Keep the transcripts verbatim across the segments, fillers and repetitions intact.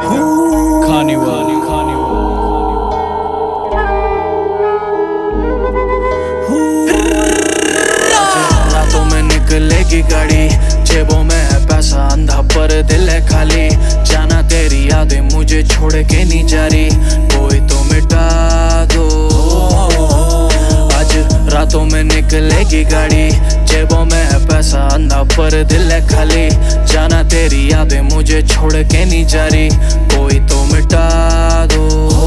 खाने वाली खाने रातों में निकलेगी गाड़ी, जेबों में है पैसा, अंधा पर दिल है खाली। जाना तेरी यादें मुझे छोड़ के नहीं जा रही, कोई तो मिटा दो। आज रातों में निकलेगी गाड़ी, जेबों में है पैसा, अंधा पर दिल है खाली। जाना तेरी यादें मुझे छोड़ के नहीं जा रही, कोई तो मिटा दो।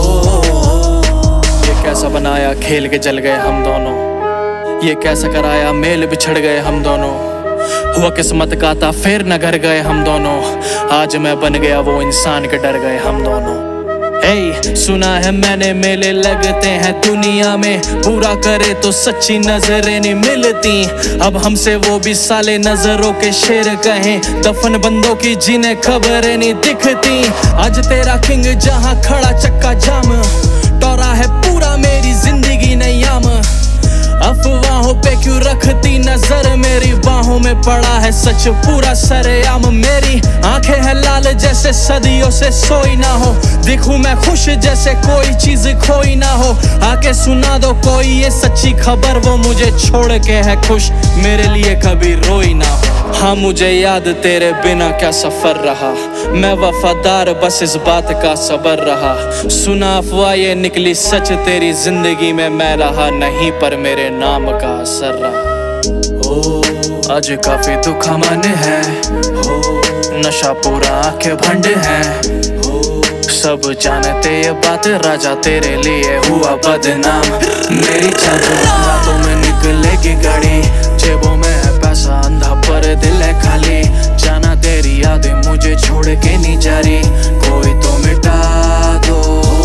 ये कैसा बनाया खेल के जल गए हम दोनों, ये कैसा कराया मेल बिछड़ गए हम दोनों। हुआ किस्मत का था फिर न घर गए हम दोनों, आज मैं बन गया वो इंसान के डर गए हम दोनों। hey, सुना है मैंने मेले लगते हैं दुनिया में, पूरा करे तो सच्ची नजरें नहीं मिलती। अब हमसे वो भी साले नजरों के शेर कहें, दफन बंदों की जिन्हें खबरें नहीं दिखती। आज तेरा किंग जहां खड़ा चक्का जाम, टोरा है पूरा मेरी जिंदगी नयाम। अफवाहों पे क्यों रखती नजर, मेरी बाहों में पड़ा है सच पूरा सरेआम। मेरी आंखें हैं लाल जैसे सदियों से सोई ना हो, दिखूं मैं खुश जैसे कोई चीज खोई ना हो। आके सुना दो कोई ये सच्ची खबर, वो मुझे छोड़ के है खुश, मेरे लिए कभी रोई ना हो। हाँ मुझे याद तेरे बिना क्या सफर रहा, मैं वफादार बस इस बात का सबर रहा। सुना अफवाह ये निकली सच, तेरी जिंदगी में मैं रहा नहीं पर मेरे नाम का असर रहा। ओ आज काफी दुख मन है, हो नशा पूरा आंखें भंड है। हो सब जानते ये बात, राजा तेरे लिए हुआ बदनाम। मेरी चादर रातों में निकलेगी गाड़ी, जेबों में है पैसा, अंधा पर दिल है खाली। जाना तेरी यादें मुझे छोड़ के नहीं जा रही, कोई तो मिटा दो।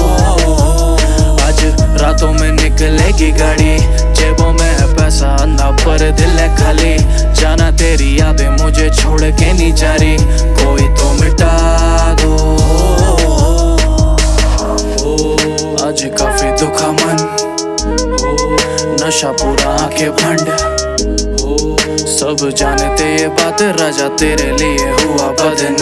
आज रातों में निकलेगी गाड़ी, जेबों में है पैसा, अंधा पर दिल है खाली। जाना तेरी यादें मुझे छोड़ के नहीं जा रही, कोई तो मिटा दो। आज काफी दुखा मन, नशा पूरा आंखें भंड। सब जानते ये बात, राजा तेरे लिए हुआ बदनाम।